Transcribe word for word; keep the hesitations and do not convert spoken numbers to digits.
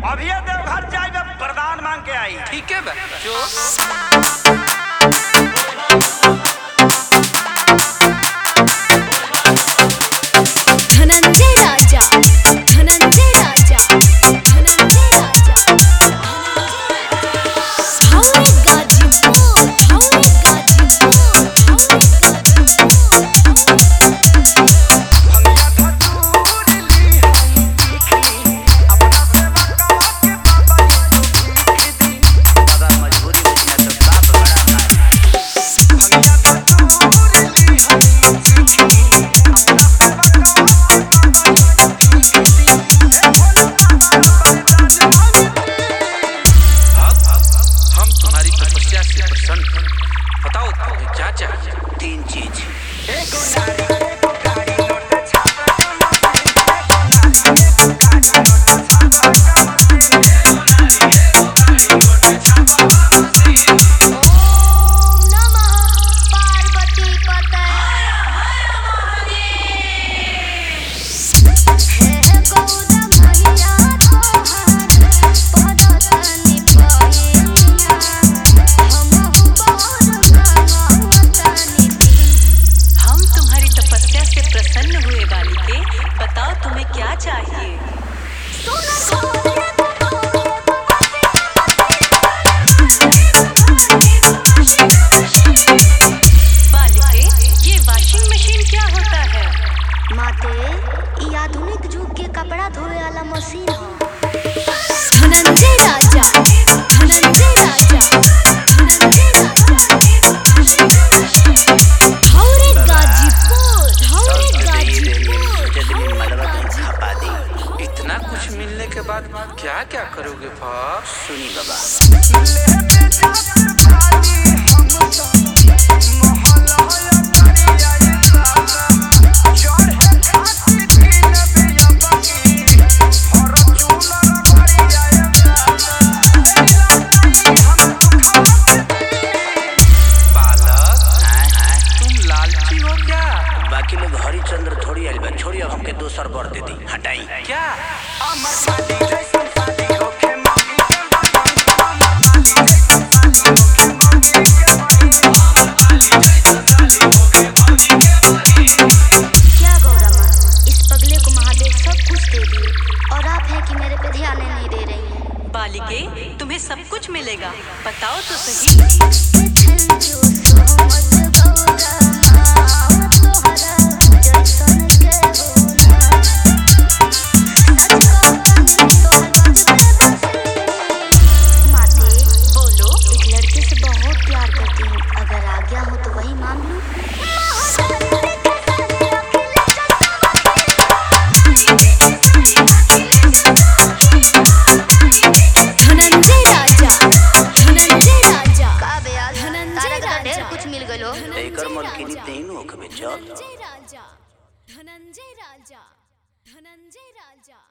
अभी देवघर जाए वरदान मांग के आई। ठीक है बा जो धनंजय राजा धनंजय राजा धनंजय राजा हाउले गाजीपुर हाउले गाजीपुर बताओ तुम्हें क्या चाहिए? तीन चीज। बताओ तुम्हें क्या चाहिए? बालिके, ये वॉशिंग मशीन क्या होता है? माते, ये आधुनिक युग के कपड़ा धोए वाला मशीन है। धनंजय राजा धनंजय राजा धनंजय राजा हाउले गाजीपुर हाउले गाजीपुर इतना कुछ मिलने के बाद क्या क्या करोगे भाव? सुनी बाबा। बाकी लोग हरिचंद्र थोड़ी आइल बा, छोड़ी अब हमके दोसर बर दे दी, हटाई। क्या क्या गौरा माँ, इस पगले को महादेव सब कुछ दे दिए और आप हैं कि मेरे पे ध्यान नहीं दे रही हैं। बालिके, तुम्हें सब कुछ मिलेगा, बताओ तो सही। एकर मलकिनी तेन होके चल। धनंजय राजा धनंजय राजा धनंजय राजा